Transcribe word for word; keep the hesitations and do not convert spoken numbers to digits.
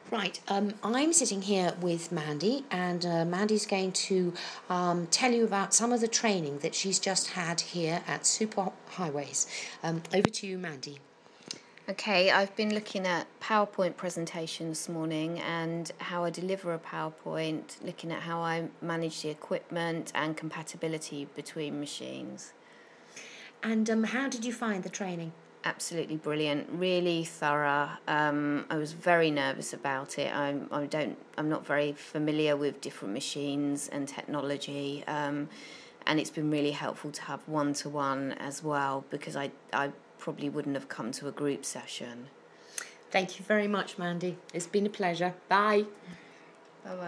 Right, um, I'm sitting here with Mandy, and uh, Mandy's going to um, tell you about some of the training that she's just had here at Super Highways. Um, over to you, Mandy. Okay, I've been looking at PowerPoint presentation this morning and how I deliver a PowerPoint, looking at how I manage the equipment and compatibility between machines. And um, how did you find the training? Absolutely brilliant, really thorough. Um, I was very nervous about it. I'm, I don't, I'm not very familiar with different machines and technology, um, and it's been really helpful to have one-to-one as well, because I, I probably wouldn't have come to a group session. Thank you very much, Mandy. It's been a pleasure. Bye.